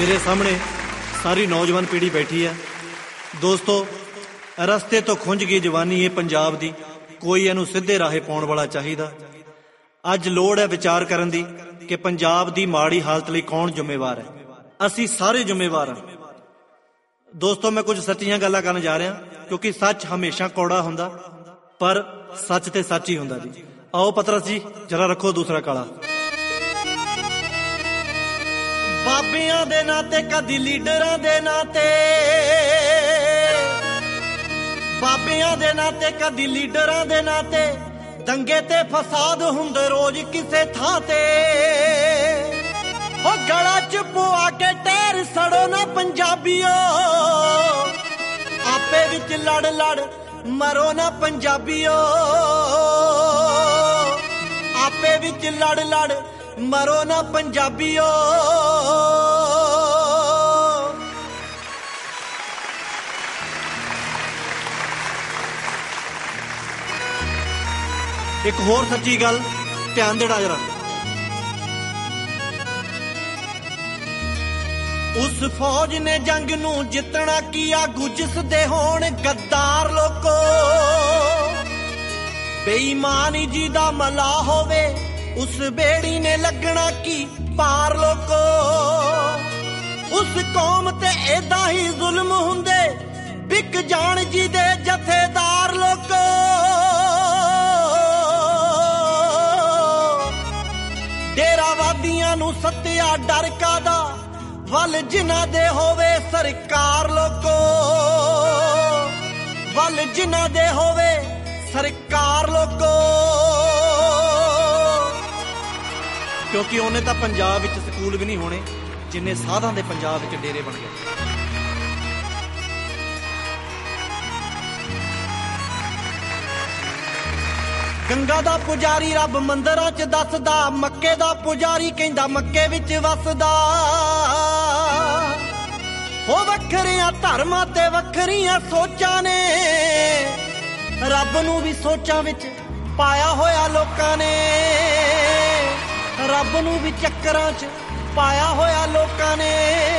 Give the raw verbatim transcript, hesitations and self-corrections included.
मेरे सामने सारी नौजवान पीढ़ी बैठी है। दोस्तों, रस्ते तो खुंज गई जवानी है पंजाब दी, कोई इहनूं सीधे राहे पाउण वाला चाहीदा। अज लोड़ है विचार करन दी कि पंजाब दी माड़ी हालत लई कौन जिम्मेवार है। असीं सारे जिम्मेवार हां। दोस्तों, मैं कुछ सच्चियां गल्लां करन जा रहा क्योंकि सच हमेशा कौड़ा हुंदा, पर सच ते सच ही हुंदा जी। आओ पतरस जी, जरा रखो दूसरा काला। बाबियां दे नाते कदी लीडरां दे नाते, बाबियां दे नाते कदी लीडरां दे नाते, दंगे ते फसाद हुंदे रोज किसे थां ते। हो गला च पुआ के टैर सड़ो ना पंजाबियो, आपे विच लड़ लड़ मरो ना पंजाबियो, आपे विच लड़ लड़ मरो ना पंजाबियो। एक होर सच्ची गल ध्यान देना जरा। उस फौज ने जंग नू जितना किया गुजिस दे होण गद्दार लोको, बेईमानी जी दा मला होवे उस बेड़ी ने लगना की पार लोको। उस कौम ते एदा ही जुल्म हुंदे बिक जान जी दे जथेदार लोको। डेरावादियां नू सत्या डर कादा वल जिन्हां दे होवे सरकार लोको, वल जिन्हां दे होवे सरकार लोको। क्योंकि उन्हें तो पंजाब विच स्कूल भी नहीं होने जिन्ने साधां दे पंजाब विच डेरे बन गए। गंगा दा पुजारी रब मंदिरां च दसदा, मक्के दा पुजारी कहंदा मक्के विच वसदा। हो वखरियां धर्मां ते वखरियां सोचां ने, रब नूं भी सोचां विच पाया होया लोकां ने, रब नूं भी चक्करां च पाया होया लोकां ने।